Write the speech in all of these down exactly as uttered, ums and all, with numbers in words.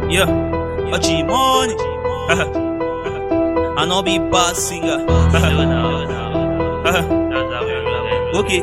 Yeah, Ochi money. I no be bad singer. Okay,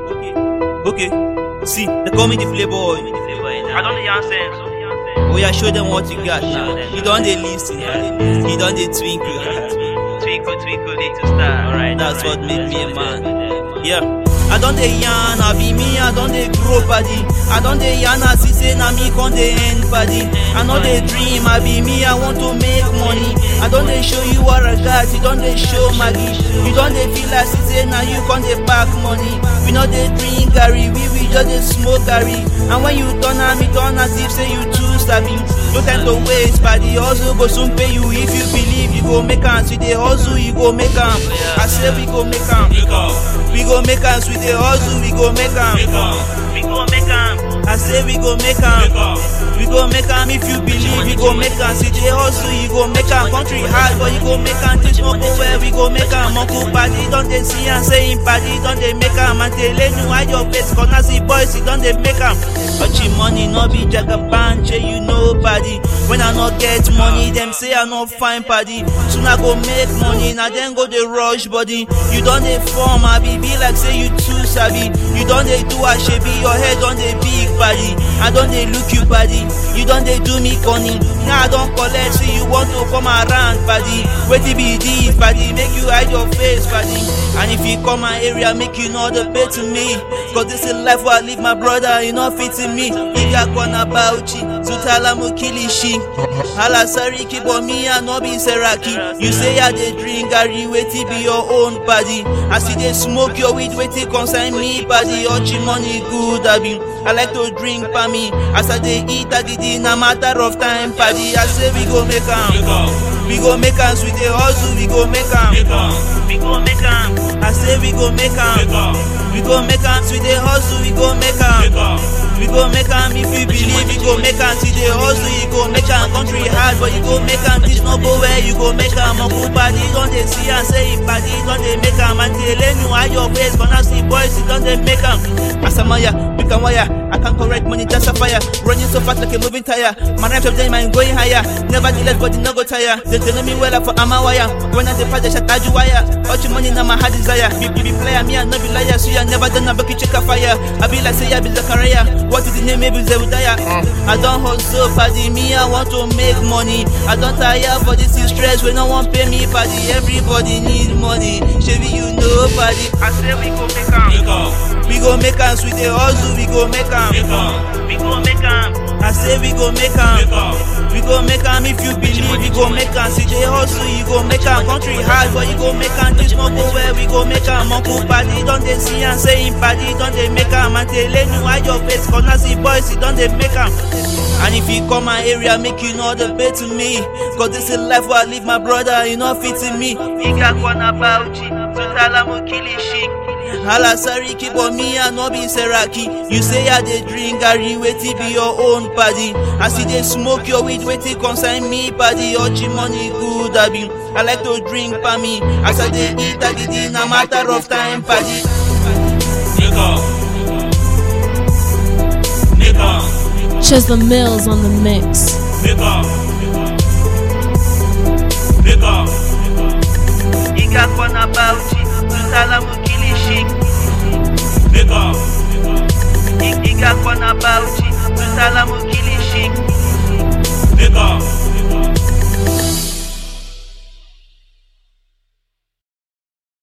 okay. See, they call me the playboy. I don't the nonsense. Oh yeah, show them what you got now. You don't they listen. You don't they twinkle. Twinkle, twinkle, little star. Alright, that's what made me a man. Yeah. I don't dey yarn, I be me, I don't dey grow body. I don't dey yarn, I see say na me con dey end body. I know dey dream, I be me, I want to make money. I don't dey show you what I got, you don't dey show Maggie. You don't dey feel like see say na you con dey back money. We no dey drink Gary, we we just dey smoke Gary. And when you turn am, me turn as if say you too sabi. No time to waste, body hustle go soon pay you. If you believe you go make am, see the hustle you go make am. I say we go make am, we go make am. We dey hustle, we go make am. We go make am. I say we go make am. We go make am. If you believe, we go make am. See the hustle, you go make am. Country hard, but you go make am. This no go where we go make am. Uncle party, don't they see and say him party, don't they make am. And tell you hide your face, gonna see boys, don't they make am. Ochi money, no be jagaban, che you nobody. When I not get money, them say I not find party. Soon I go make money, now then go the rush body. You don't they form, I be be like say you too sabi. You don't they do a shaby, your head on the big body. I don't they look you body, you don't they do me conning. Now I don't collect, see you want to come around body. Wait till be this body, make you hide your face body. And if you come my area, make you know the pay to me. Cause this is life where I live my brother, you not fitting me. You got one about you, Zutala Mukilishi. Hala sorry, keep on me and no be Seraki. You say I dey drink, Gary, wait till be your own body. I see they smoke your weed, wait till consign me body. Ochi money good, I be. I like to drink pa me. As I dey eat, I get in a matter of time party. I say we go make am. We go make am, with the hustle, we go make am. We go make am. I say we go make am. We go make am, with the hustle, we go make am. We go make am, if you believe, we go make am. See the hustle, you go make am. Country hard, but you go make am. This no go where you go make am. Uncle party, don't they see and say him party, don't they make am. And tell you how your face, gonna see boys, don't they make am. Asamaya, we can wire. I can correct money, just a fire. Running so fast like a moving tire. My rhymes of them, I'm going higher. Nevertheless, but you no go tire. They tell me well for Amawaya. When I depart, they shut out you wire. All your money, now my heart desire. You be player, me, I no be liar. So you never done a bucket check a fire. I be like, say, I be Zachariah. What is the name? Maybe Zebediah. I don't hustle, party me, I want to make money. I don't tire for this is stress. When no one pay me, party. Everybody need money. Chevy, you know, party. I say we go make am. We go make am, with the hustle, we go make am. We go make am. I say we go make am. We go make am, if you believe, we go make am. See the hustle, you go make am. Country hard, but you go make am. This no go where we go make am. Uncle party, don't they see and say him party, don't they make am. And tell you hide your face, gonna see boys, don't they make am. And if you come my area, make you know the pay to me. Cause this is life where I live my brother, you not fitting me. You got one about you, Zutala Mukilishi. Hala sorry, keep on me and no be Seraki. You say I dey drink, Gary, wait till be your own party. I see they smoke your weed, wait till consign me party. Ochi money good, I be. I like to drink pa me. As I dey eat, I get in a matter of time party. Chisla Mills on the mix. You got one about you, Zutala Mukilishi. You got one about you, Zutala Mukilishi.